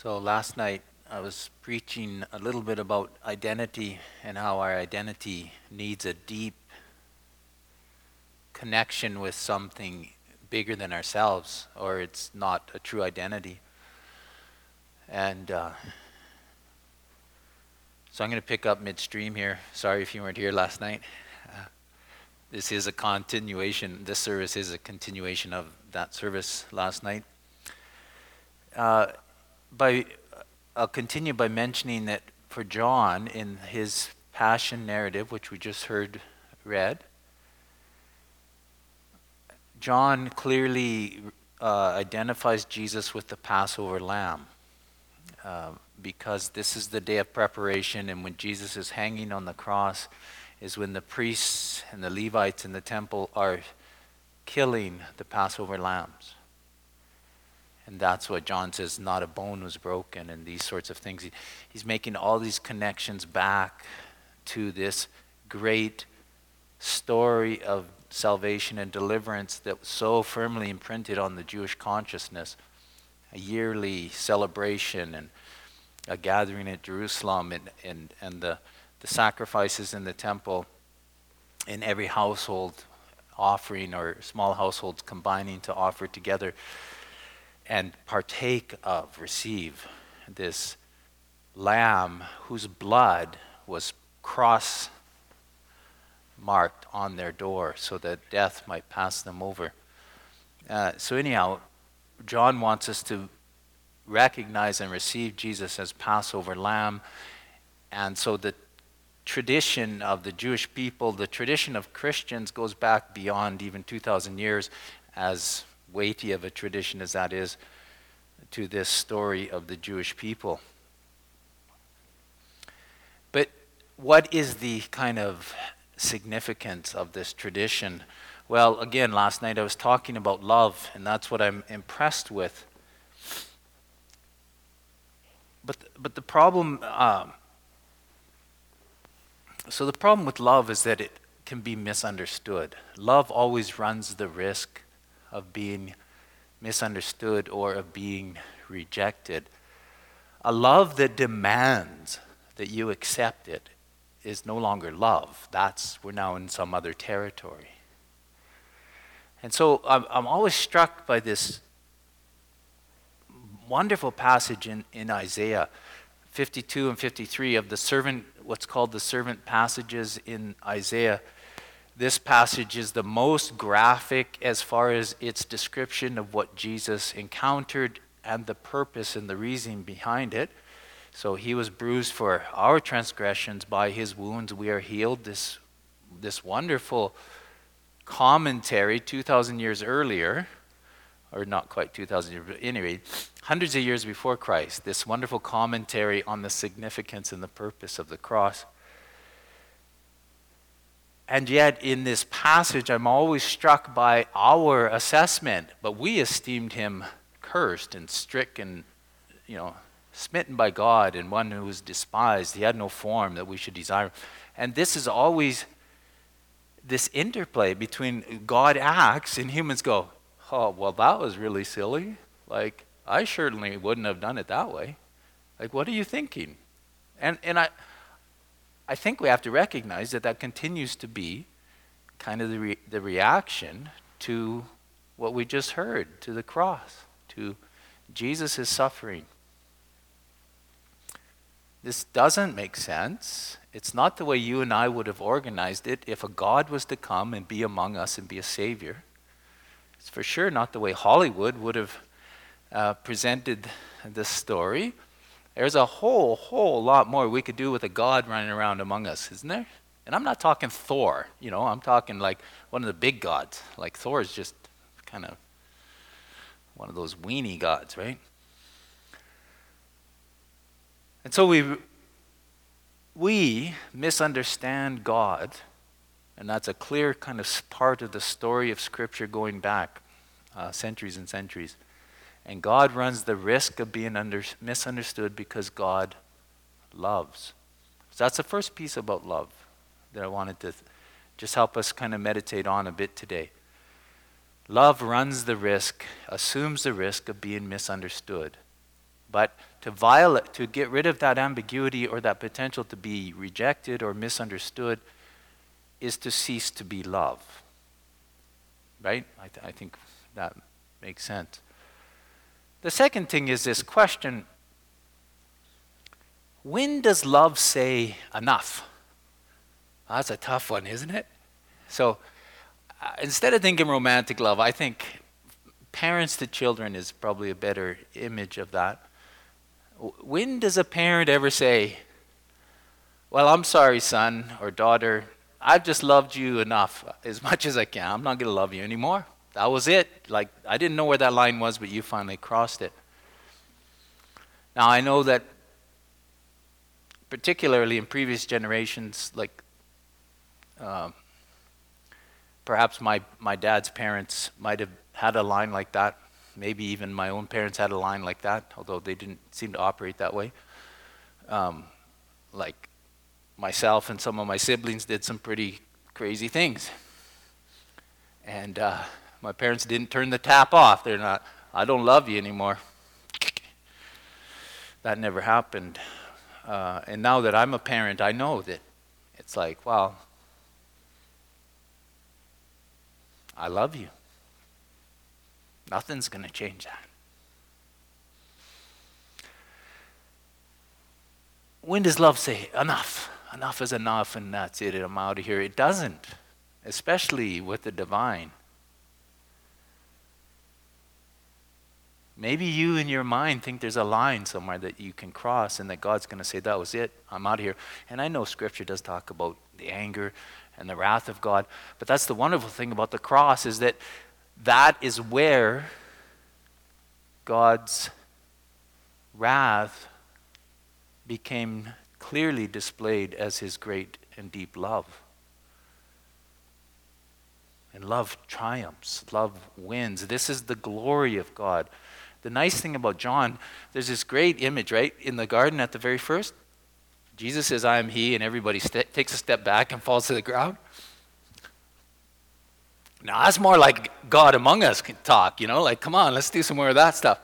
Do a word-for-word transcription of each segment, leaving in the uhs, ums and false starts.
So last night I was preaching a little bit about identity and how our identity needs a deep connection with something bigger than ourselves, or it's not a true identity. And uh, so I'm going to pick up midstream here. Sorry if you weren't here last night. Uh, this is a continuation, this service is a continuation of that service last night. Uh, by I'll continue by mentioning that for John, in his passion narrative, which we just heard read, John clearly uh, identifies Jesus with the Passover lamb, uh, because this is the day of preparation, and when Jesus is hanging on the cross is when the priests and the Levites in the temple are killing the Passover lambs. And that's what John says, not a bone was broken, and these sorts of things. He, he's making all these connections back to this great story of salvation and deliverance that was so firmly imprinted on the Jewish consciousness. A yearly celebration and a gathering at Jerusalem, and, and, and the, the sacrifices in the temple, in every household offering, or small households combining to offer together and partake of, receive this lamb whose blood was cross marked on their door so that death might pass them over. Uh, so anyhow, John wants us to recognize and receive Jesus as Passover lamb. And so the tradition of the Jewish people, the tradition of Christians, goes back beyond even two thousand years, as weighty of a tradition as that is, to this story of the Jewish people. But what is the kind of significance of this tradition? Well, again, last night I was talking about love, and that's what I'm impressed with. But but the problem, um, so the problem with love is that it can be misunderstood. Love always runs the risk of being misunderstood or of being rejected. A love that demands that you accept it is no longer love. That's, we're now in some other territory. And so I'm, I'm always struck by this wonderful passage in, in Isaiah fifty-two and fifty-three of the servant, what's called the servant passages in Isaiah. This passage is the most graphic as far as its description of what Jesus encountered and the purpose and the reason behind it. So he was bruised for our transgressions, by his wounds we are healed. This, this wonderful commentary two thousand years earlier, or not quite two thousand years, but anyway, hundreds of years before Christ, this wonderful commentary on the significance and the purpose of the cross. And yet in this passage, I'm always struck by our assessment. But we esteemed him cursed and stricken, you know, smitten by God, and one who was despised. He had no form that we should desire. And this is always this interplay between God acts and humans go, oh, well, that was really silly. Like, I certainly wouldn't have done it that way. Like, what are you thinking? And and I... I think we have to recognize that that continues to be kind of the re- the reaction to what we just heard, to the cross, to Jesus' suffering. This doesn't make sense. It's not the way you and I would have organized it if a God was to come and be among us and be a savior. It's for sure not the way Hollywood would have uh, presented this story. There's a whole, whole lot more we could do with a God running around among us, isn't there? And I'm not talking Thor, you know, I'm talking like one of the big gods. Like Thor is just kind of one of those weenie gods, right? And so we we misunderstand God, and that's a clear kind of part of the story of Scripture going back uh, centuries and centuries. And God runs the risk of being under, misunderstood because God loves. So that's the first piece about love that I wanted to just help us kind of meditate on a bit today. Love runs the risk, assumes the risk of being misunderstood But to violate, to get rid of that ambiguity or that potential to be rejected or misunderstood is to cease to be love. Right? I, th- I think that makes sense. The second thing is this question: when does love say enough? That's a tough one, isn't it? So uh, instead of thinking romantic love, I think parents to children is probably a better image of that. When does a parent ever say, well, I'm sorry, son or daughter, I've just loved you enough as much as I can. I'm not going to love you anymore. That was it. Like, I didn't know where that line was, but you finally crossed it. Now, I know that particularly in previous generations, like um, perhaps my, my dad's parents might have had a line like that. Maybe even my own parents had a line like that, although they didn't seem to operate that way. Um, like myself and some of my siblings did some pretty crazy things. And uh, my parents didn't turn the tap off. They're not, I don't love you anymore. That never happened. Uh, and now that I'm a parent, I know that it's like, well, I love you. Nothing's going to change that. When does love say, enough? Enough is enough and that's it, I'm out of here. It doesn't, especially with the divine. Maybe you in your mind think there's a line somewhere that you can cross and that God's going to say, that was it, I'm out of here. And I know Scripture does talk about the anger and the wrath of God, but that's the wonderful thing about the cross, is that that is where God's wrath became clearly displayed as his great and deep love. And love triumphs, love wins. This is the glory of God. The nice thing about John, there's this great image, right? In the garden at the very first, Jesus says, I am he, and everybody st- takes a step back and falls to the ground. Now that's more like God among us can talk, you know, like, come on, let's do some more of that stuff.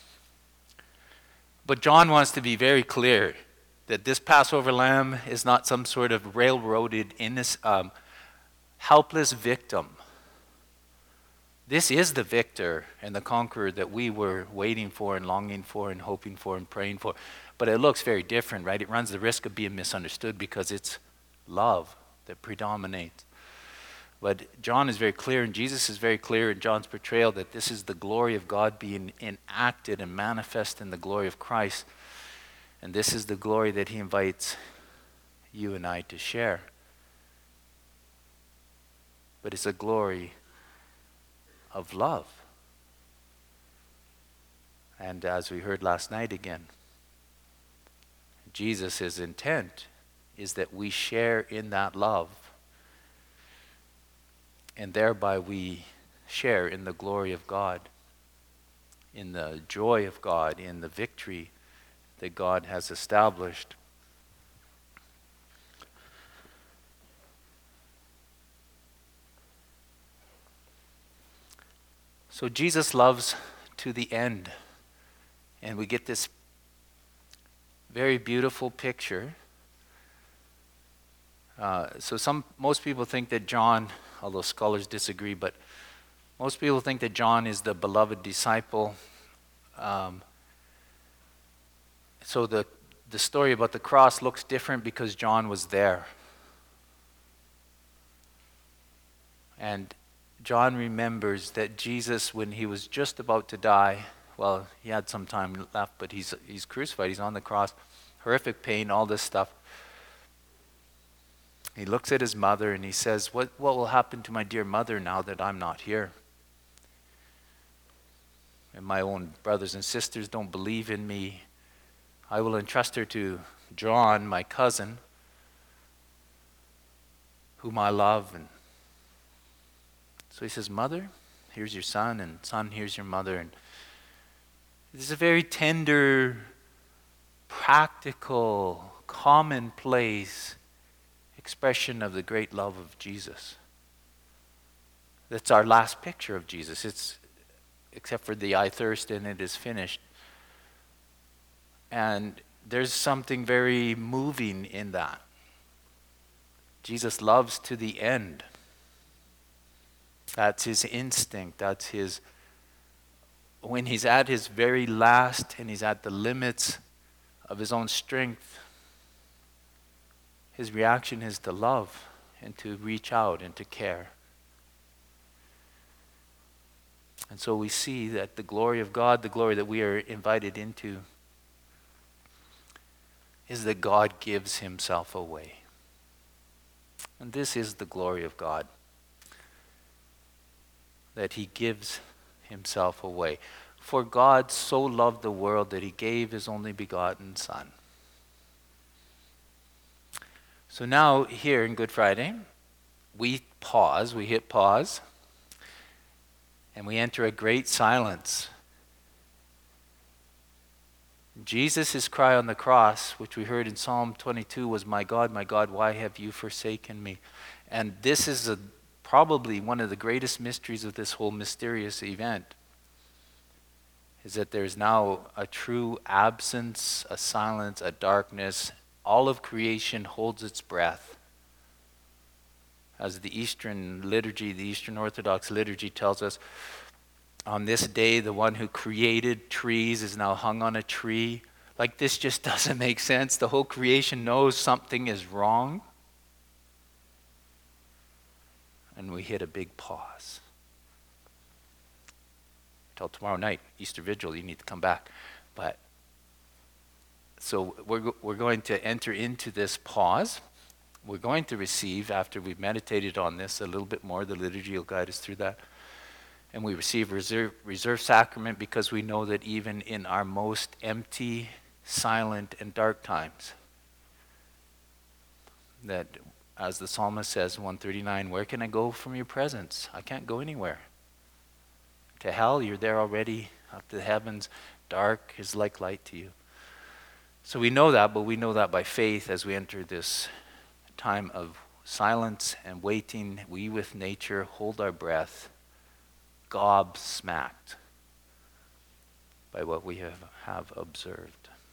But John wants to be very clear that this Passover lamb is not some sort of railroaded, innocent, um, helpless victim. This is the victor and the conqueror that we were waiting for and longing for and hoping for and praying for. But it looks very different, right? It runs the risk of being misunderstood because it's love that predominates. But John is very clear, and Jesus is very clear in John's portrayal, that this is the glory of God being enacted and manifest in the glory of Christ. And this is the glory that he invites you and I to share. But it's a glory of love. And as we heard last night again, Jesus' intent is that we share in that love, and thereby we share in the glory of God, in the joy of God, in the victory that God has established. So Jesus loves to the end. And we get this very beautiful picture. Uh, so some, most people think that John, although scholars disagree, but most people think that John is the beloved disciple. Um, so the, the story about the cross looks different because John was there. And John remembers that Jesus, when he was just about to die, well, he had some time left, but he's he's crucified, he's on the cross, horrific pain, all this stuff. He looks at his mother and he says, what, what will happen to my dear mother now that I'm not here? And my own brothers and sisters don't believe in me. I will entrust her to John, my cousin, whom I love. And so he says, Mother, here's your son, and son, here's your mother. And this is a very tender, practical, commonplace expression of the great love of Jesus. That's our last picture of Jesus. It's, except for the I thirst and it is finished. And there's something very moving in that. Jesus loves to the end. That's his instinct. That's his, when he's at his very last and he's at the limits of his own strength, his reaction is to love and to reach out and to care. And so we see that the glory of God, the glory that we are invited into, is that God gives himself away. And this is the glory of God, that he gives himself away. For God so loved the world that he gave his only begotten Son. So now here in Good Friday, we pause, we hit pause, and we enter a great silence. Jesus' cry on the cross, which we heard in Psalm twenty-two, was, "My God, my God, why have you forsaken me?" And this is a, probably one of the greatest mysteries of this whole mysterious event, is that there's now a true absence, a silence, a darkness. All of creation holds its breath. As the Eastern liturgy, the Eastern Orthodox liturgy tells us, on this day, the one who created trees is now hung on a tree. Like, this just doesn't make sense. The whole creation knows something is wrong. And we hit a big pause. Till tomorrow night, Easter Vigil, you need to come back. But so we're we're going to enter into this pause. We're going to receive, after we've meditated on this a little bit more, the liturgy will guide us through that. And we receive reserve, reserve sacrament because we know that even in our most empty, silent, and dark times, that as the psalmist says in one thirty-nine, where can I go from your presence? I can't go anywhere. To hell, you're there already. Up to the heavens, dark is like light to you. So we know that, but we know that by faith as we enter this time of silence and waiting. We with nature hold our breath, gobsmacked by what we have, have observed.